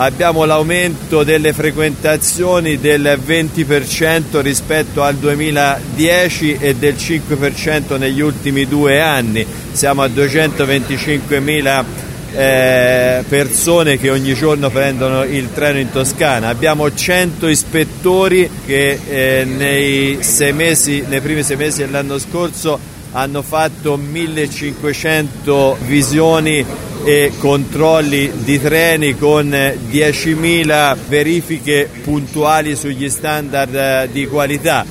abbiamo l'aumento delle frequentazioni del 20% rispetto al 2010 e del 5% negli ultimi 2 anni. Siamo a 225.000 persone che ogni giorno prendono il treno in Toscana. Abbiamo 100 ispettori che nei primi 6 mesi dell'anno scorso hanno fatto 1.500 visioni e controlli di treni con 10.000 verifiche puntuali sugli standard di qualità.